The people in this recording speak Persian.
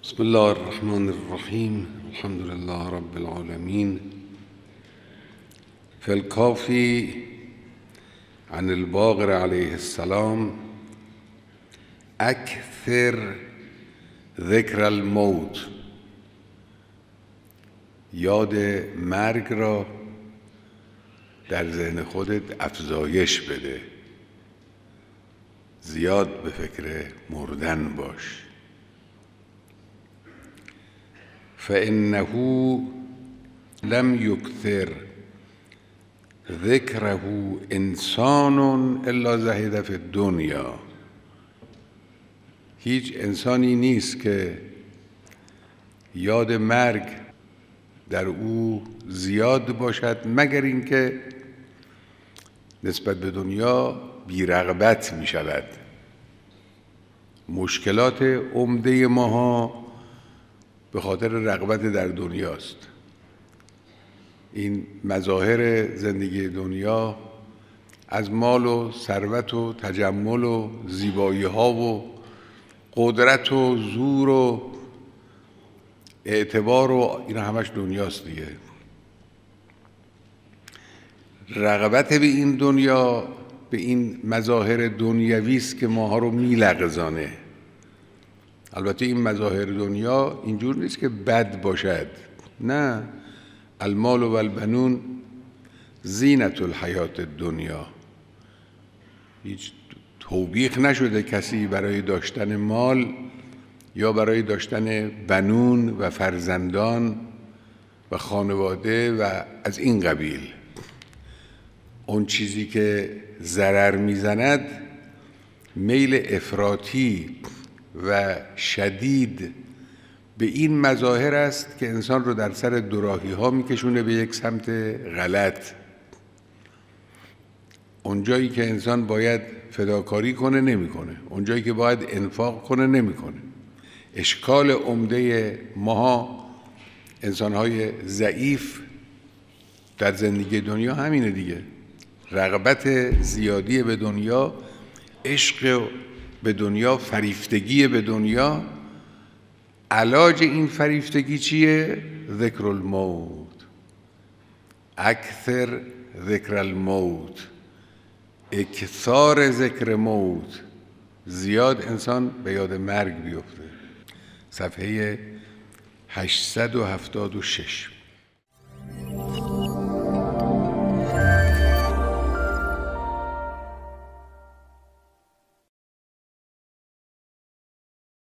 بسم الله الرحمن الرحیم. الحمد لله رب العالمین. فی الکافی عن الباقر علیه السلام اکثر ذکر الموت. یاد مرگ را در ذهن خودت افزایش بده، زیاد به فکر مردن باش. فإنه لم یکثر ذکره انسان الا زهد فی الدنیا. هیچ انسانی نیست که یاد مرگ در او زیاد باشد مگر اینکه نسبت به دنیا بی‌رغبت می شود. مشکلات عمده ماها به خاطر رغبت در دنیاست. این مظاهر زندگی دنیا از مال و ثروت و تجمل و زیبایی ها و قدرت و زور و اعتبار و این همش دنیاست دیگه. رغبت به این دنیا، به این مظاهر دنیوی است که ماها رو میلغزانه. البته این مظاهر دنیا اینجور نیست که بد باشد، نه. المال و البنون زینت الحیات الدنیا. هیچ توبیخ نشده کسی برای داشتن مال یا برای داشتن بنون و فرزندان و خانواده و از این قبیل. اون چیزی که ضرر میزند میل افراطی و شدید به این مظاهر است که انسان رو در سر دوراهی ها میکشونه به یک سمت غلط. اونجایی که انسان باید فداکاری کنه نمیکنه، اونجایی که باید انفاق کنه نمیکنه. اشکال عمده ما انسان‌های ضعیف در زندگی دنیا همینه دیگه. رغبت زیادی به دنیا، عشق به دنیا، فریفتگی به دنیا. علاج این فریفتگی چیه؟ ذکر الموت. اکثر ذکر الموت، اکثار ذکر موت. زیاد انسان به یاد مرگ بیفته. صفحه 876.